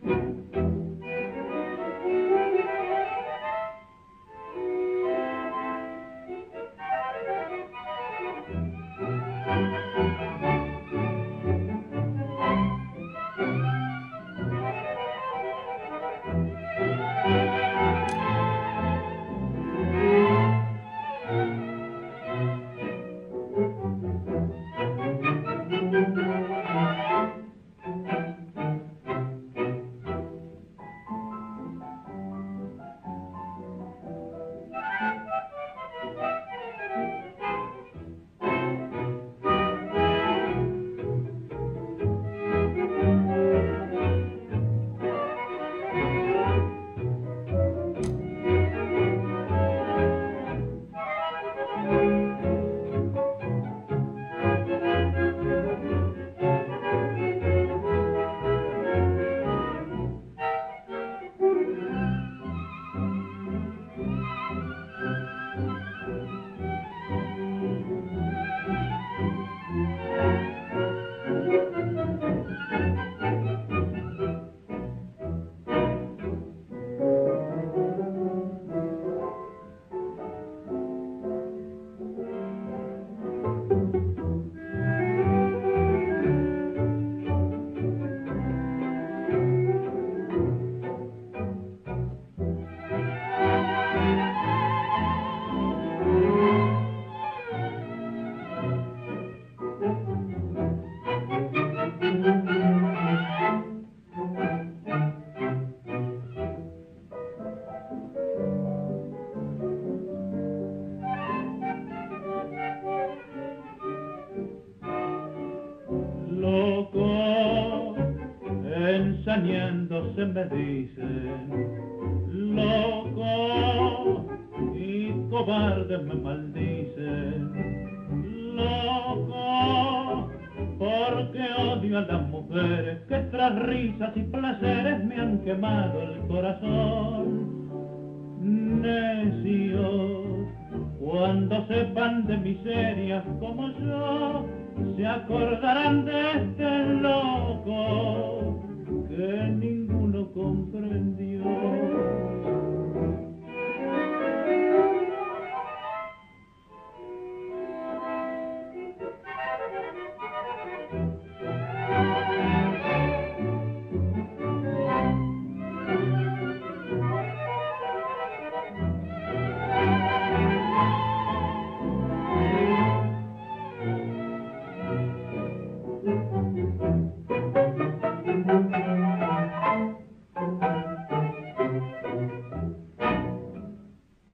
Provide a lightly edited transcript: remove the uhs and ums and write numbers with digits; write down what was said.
Loco, ensañándose me dicen, loco y cobarde me maldicen, loco porque odio a las mujeres que tras risas y placeres me han quemado el corazón. Necios, cuando sepan de miserias como yo, se acordarán de este